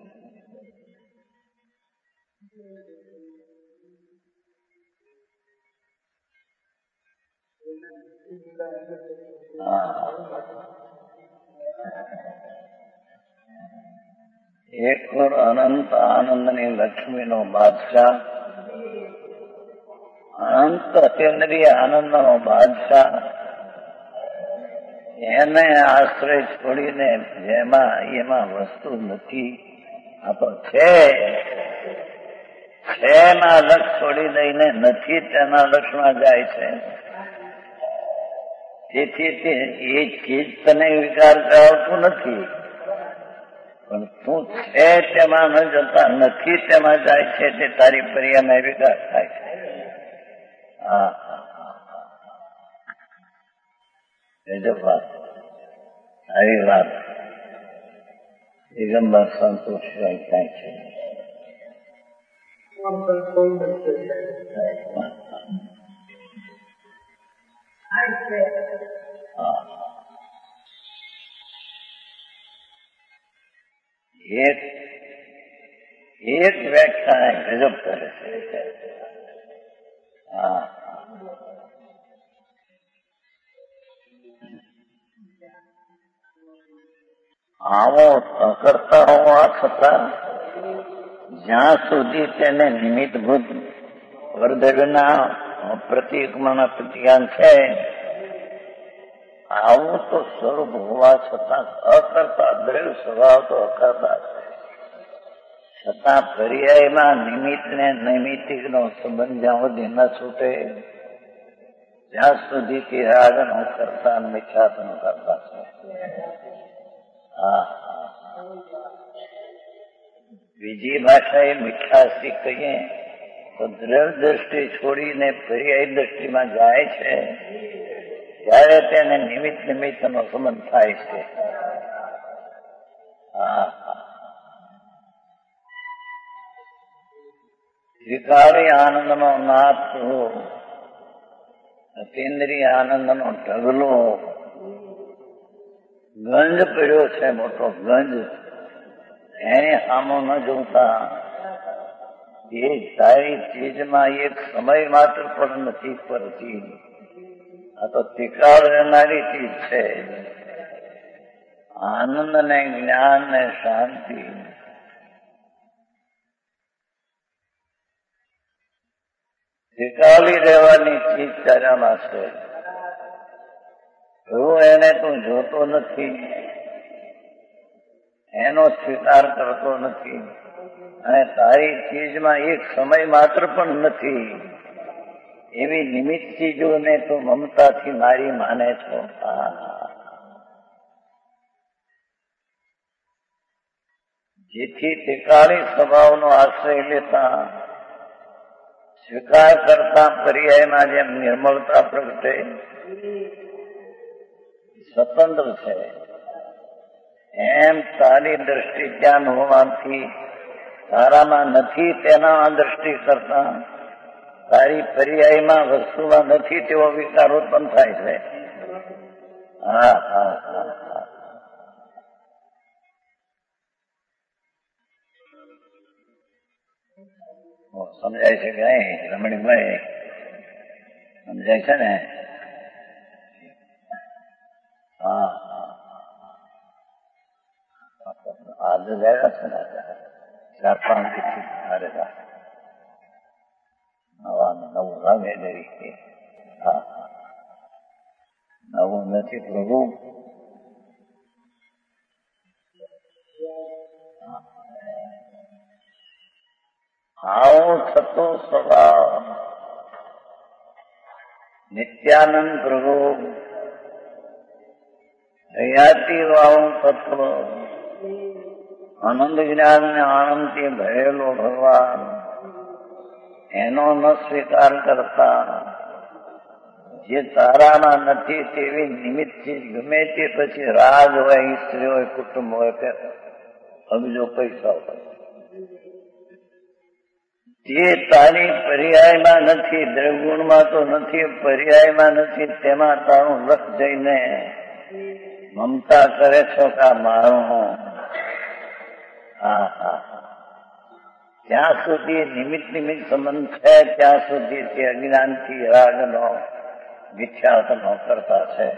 એક ઓર અનંત આનંદની લક્ષ્મીનો બાદશાહ અનંત અતિન્દ્રિય આનંદનો બાદશાહ એને આશ્રય છોડીને જેમાં એમાં વસ્તુ નથી આ તો છે ના લક્ષ છોડી દઈને નથી તેના લક્ષમાં જાય છે તેથી તે એ ચીજ તને વિકાર કરાવતું નથી પણ તું છે તેમાં ન જતા નથી તેમાં જાય છે તે તારી પ્રિયને વિકાર થાય છે હા ગજબ વાત આવી વાત દિગંબર સંતોષ સિવાય થાય છે એક એક વ્યાખ્યા ગજબ કરે છે હા આવો અકર્તા હોવા છતાં જ્યાં સુધી તેને નિમિત્તભૂત વર્ધગના પ્રતિકમણ પ્રતિજ્ઞાન છે, આવું તો સ્વરૂપ હોવા છતાં અકર્તા દ્રવ્ય સ્વભાવ તો અકર્તા છે, છતાં પર્યાયમાં નિમિત્ત ને નૈમિત્તિકનો સંબંધ જ્યાં સુધી ન છૂટે ત્યાં સુધી તે રાગનો કરતા મિથ્યાત્વનો કરતા છે. હા, બીજી ભાષા એ મિથ્યાસી કહીએ તો દ્રવ્ય દ્રષ્ટિ છોડીને પર્યાય દ્રષ્ટિમાં જાય છે ત્યારે તેને નિમિત્ત નિમિત્તનો સંબંધ થાય છે. હા, વિકારી આનંદનો નાથ અતિન્દ્રિય આનંદનો ઢગલો ગંજ પડ્યો છે, મોટો ગંજ, એને સામો ન જોતા એ તારી ચીજમાં એક સમય માત્ર પણ નથી પડતી. આ તો તિકાળ રહેનારી ચીજ છે. આનંદ ને જ્ઞાન ને શાંતિ તિકાળી રહેવાની ચીજ તારામાં છે. એવું એને તું જોતો નથી, એનો સ્વીકાર કરતો નથી, અને તારી ચીજમાં એક સમય માત્ર પણ નથી એવી નિમિત્ત ચીજોને તું મમતાથી મારી માને છો. જેથી તિકાળી સ્વભાવનો આશ્રય લેતા સ્વીકાર કરતા પર્યાયમાં જેમ નિર્મળતા પ્રગટે સ્વતંત્ર છે, એમ તારી દ્રષ્ટિ જ્ઞાન હોવાથી તારામાં નથી તેના દ્રષ્ટિ કરતા તારી પર્યાયમાં વસ્તુમાં નથી તેવો વિકાર ઉત્પન્ન થાય છે. હા હા હા હા સમજાય છે કે નહીં રમણીભાઈ? સમજાય છે ને? હા, આજે ગયા છે ને ચાર પાંચ દિવસ અરે નવા નવું રંગ તરીકે. હા, નવું નથી પ્રભુ. આવો થતો સ્વભાવ નિત્યાનંદ પ્રભુ હયાતી વાવું તત્વ આનંદ જ્ઞાન ને આનંદથી ભરેલો ભગવાન એનો ન સ્વીકાર કરતા જે તારામાં નથી તેવી નિમિત્તથી ગમે તે પછી રાગ હોય, સ્ત્રી હોય, કુટુંબ હોય કે અબજો પૈસા હોય, તે તારી પર્યાયમાં નથી, દ્રવગુણમાં તો નથી, પર્યાયમાં નથી, તેમાં તારું લક્ષ જઈને મમતા કરે છો કે આ મારું. હા હા ત્યાં સુધી નિમિત્ત નિમિત્ત સંબંધ છે ત્યાં સુધી તે અજ્ઞાનથી રાગનો મિથ્યાત્વનો કરતા છે.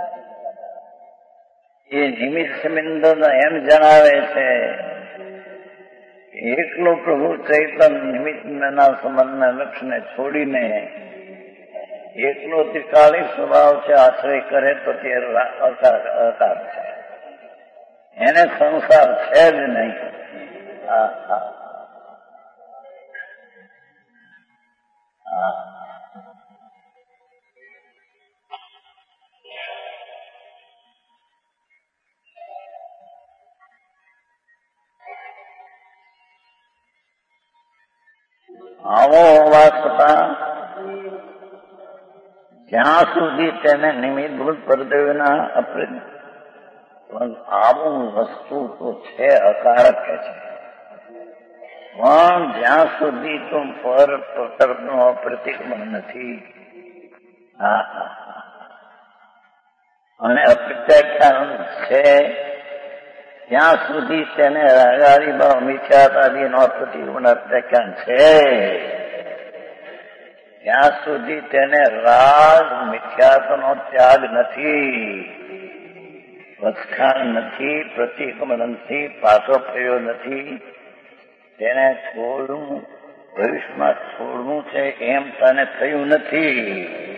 એ નિમિત્ત સંબંધો એમ જણાવે છે એકલો પ્રભુ ચૈતન્ય નિમિત્તના સંબંધના લક્ષ્યને છોડીને એકલો ત્રિકાળી સ્વભાવ છે આશ્રય કરે તો તે અકાર છે, એને સંસાર છે જ નહીં. હા હા હા આવો હોવા છતાં જ્યાં સુધી તેને નિમિત્તભૂત પરદેવના અપ્રિત પણ આવું વસ્તુ તો છે અકારક છે, પણ જ્યાં સુધી તો પર પ્રકૃતનો અપ્રતિક્રમણ નથી. હા હા અને અપ્રત્યાખ્યાન છે ત્યાં સુધી તેને રાગાદી ભાવ મિથ્યાતાદીનો પ્રતિક્રમણ અપ્રત્યાખ્યાન છે, ત્યાં સુધી તેને રાગ મિથ્યાત્વનો ત્યાગ નથી. વચખાણ નથી, પ્રતિક્રમણ નથી, પાછો ફર્યો નથી. તેને છોડવું ભવિષ્યમાં છોડવું છે એમ તને થયું નથી.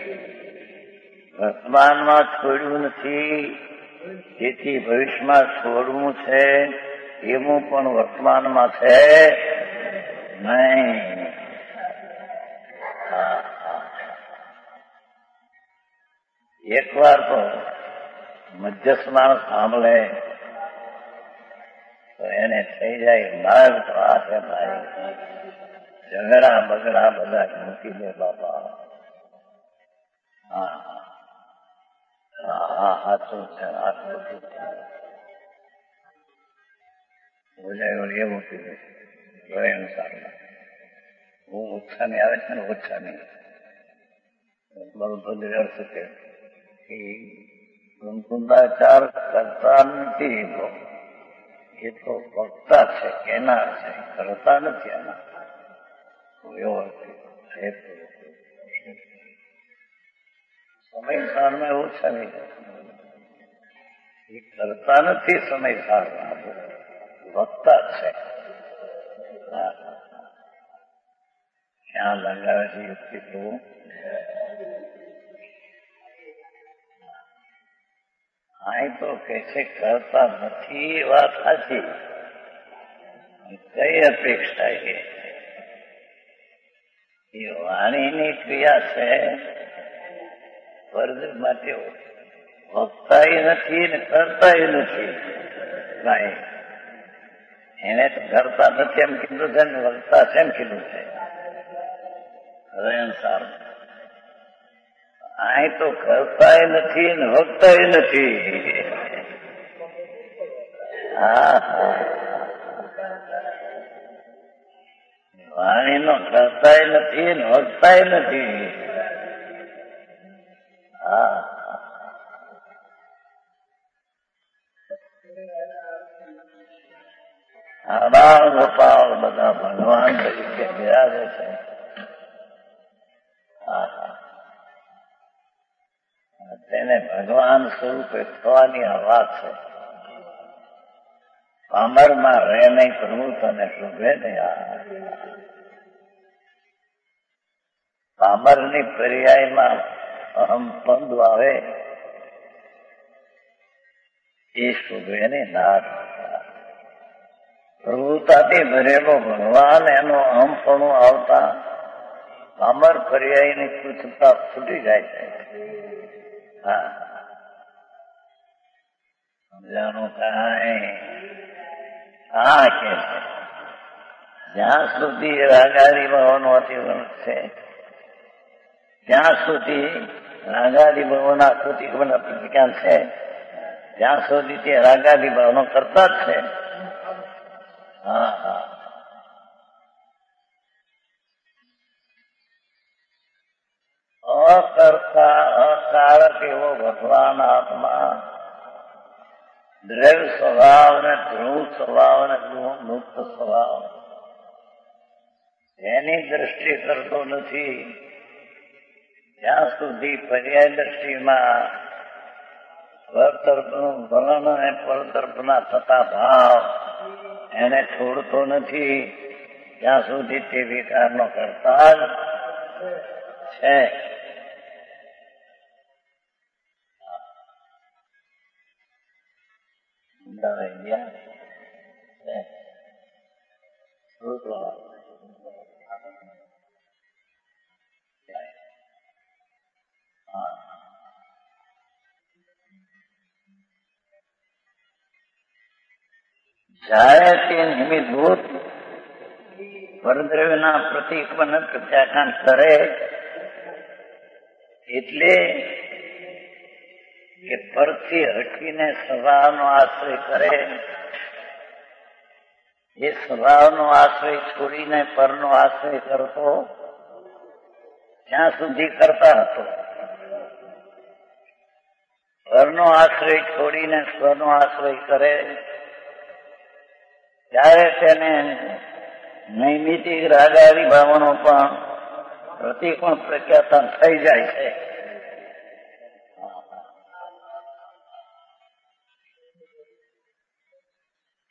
વર્તમાનમાં છોડ્યું નથી, તેથી ભવિષ્યમાં છોડવું છે એવું પણ વર્તમાનમાં છે નહીં. એક વાર તો મધ્યસ્થ માણસ સાંભળે તો એને થઈ જાય માર્ગ તો આ છે ભાઈ, ઝઘડા બગડા બધા મૂકી દે બાપા. હા હા સાચું છે, આ ખોટું છે બોલાય એ મૂકી દે એનું સારું. હું ઓછાની આવે છે ને ઓછાની બરોબર અર્થ છે કુંકુંદાચાર કરતા નથી. એ તો વક્તા છે, કેનાર છે, કરતા નથી. એના સમય સારમાં એવું છે નહીં, એ કરતા નથી. સમય સારમાં વક્તા છે. ક્યાં લગાવે છે યુક્તિ તો અહીં તો કે છે કરતા નથી. વાત સાચી, કઈ અપેક્ષા એ વાણીની ક્રિયા છે વર્ગ માટે વક્તા નથી ને કરતા નથી. ભાઈ એને તો કરતા નથી એમ કીધું છે ને વક્તા છે એમ કીધું છે. હવે સારું, અહીં તો કરતા નથી ને વક્તા નથી. હા હા, વાણીનો કરતા નથી ને વક્તા નથી. હા આબાળ ગોપાળ બધા ભગવાન તરીકે બિરાજે છે. તેને ભગવાન સ્વરૂપે થવાની આ વાત છે. પામરમાં રહે નહીં પ્રભુ તને શોભે નહીં. પામરની પર્યાયમાં અહમ પંદ આવે એ શોભે નહીં. નાથ પ્રભુતાથી ભરેલો ભગવાન એનો અહમપણું આવતા પામર પર્યાયની પૃથ્થતા છૂટી જાય છે. હા સમજાનું કાંઈ હા કે છે જ્યાં સુધી રાગાદી ભાવનો અતિવર્ણ છે ત્યાં સુધી રાગાદી ભાવના કૃતિક્રમણ અતિક્રમણ છે, ત્યાં સુધી તે રાગાદી ભાવનો કરતા જ છે. હા હા અકર્તા અકારક એવો ભગવાન આત્મા દ્રવ્ય સ્વભાવ ને ધ્રુવ સ્વભાવ ને મુક્ત સ્વભાવ એની દ્રષ્ટિ કરતો નથી ત્યાં સુધી પર્યાય દ્રષ્ટિમાં સ્વતર્પનું વર્ણ અને પરતર્પના થતા ભાવ એને છોડતો નથી ત્યાં સુધી તે વિકારનો કરતા જ છે. જ્યારે તે નિમિત્તભૂત પરદ્રવ્યના પ્રતિક્રમણ પ્રત્યાખ્યાન કરે એટલે કે પરથી હટીને સ્વભાવનો આશ્રય કરે, એ સ્વભાવનો આશ્રય છોડીને પરનો આશ્રય કરતો ત્યાં સુધી કરતા હતો. પરનો આશ્રય છોડીને સ્વનો આશ્રય કરે ત્યારે તેને નૈમિતિક રાગાદી ભાવનો પણ પ્રતિકોણ પ્રખ્યાતન થઈ જાય છે.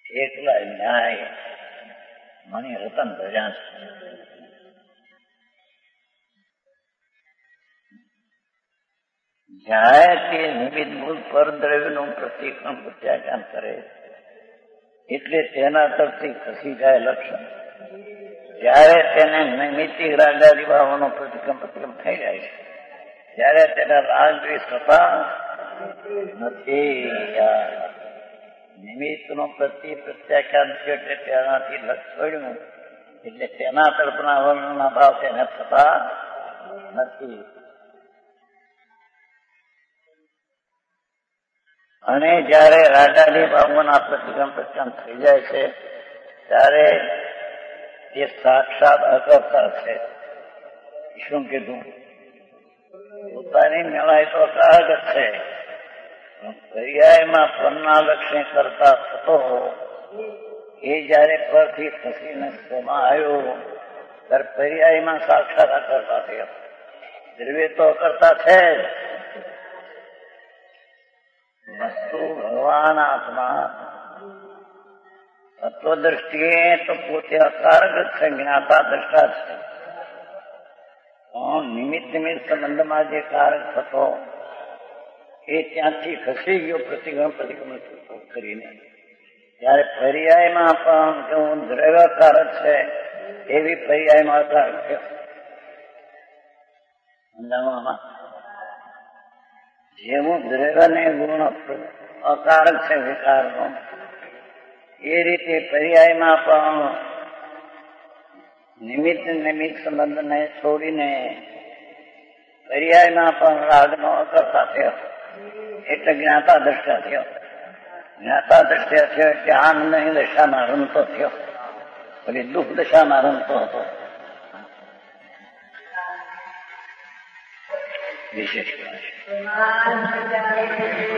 એકલા ન્યાય મણિ રતન પ્રજા છે. જ્યારે તે નિમિત્ત મૂળ પરદ્રવ્યનું પ્રતિક્રમ પ્રત્યાખ્યાન કરે એટલે તેના તરફથી ખસી જાય લક્ષણ. જ્યારે તેને નૈમિતિક રાગાદી ભાવોનો પ્રતિક્રમ પ્રતિક્રમ થઈ જાય છે ત્યારે તેના રાગ દ્વેષ થતા નથી. નિમિત્તનો પ્રતિ પ્રત્યાખ્યાન છે એટલે તેનાથી લક્ષ છોડ્યું એટલે તેના તરફના વર્ણના ભાવ તેને થતા નથી. અને જયારે રાગાદી ભાવોના પ્રતિક્રમ પ્રતિક્રમ થઈ જાય છે ત્યારે તે સાક્ષાત અકર્તા છે. શું કીધું? પોતાની મેળાય તો અકારક છે, પર્યાયમાં પરના લક્ષ્ય કરતા થતો એ જયારે પરથી ખસીને શેમાં આવ્યો ત્યારે પર્યાયમાં સાક્ષાત અકર્તા થયો. દ્રવ્ય તો અકર્તા છે જ, વસ્તુ ભગવાન આત્મા તત્વદ્રષ્ટિએ તો પોતે અકારક છે, જ્ઞાતા દ્રષ્ટા છે. નિમિત્ત નિમિત્ત સંબંધમાં જે કારક થતો એ ત્યાંથી ખસી ગયો પ્રતિક્રમણ પ્રતિક્રમણ કરીને. ત્યારે પર્યાયમાં પણ કેવું દ્રવ્યકારક છે એવી પર્યાયમાં અકારક છે. જેવું દ્રવ્યને ગુણ અકારક છે વિકારનો, એ રીતે પર્યાયમાં પણ નિમિત્ત નિમિત્ત સંબંધને છોડીને પર્યાયમાં પણ રાગનો અકર્તા થયો એટલે જ્ઞાતા દ્રષ્ટા થયો. જ્ઞાતા દ્રષ્ટા થયો એટલે આનંદની દશામાં રમતો થયો, પછી દુઃખ દશામાં રમતો હતો. વિશેષ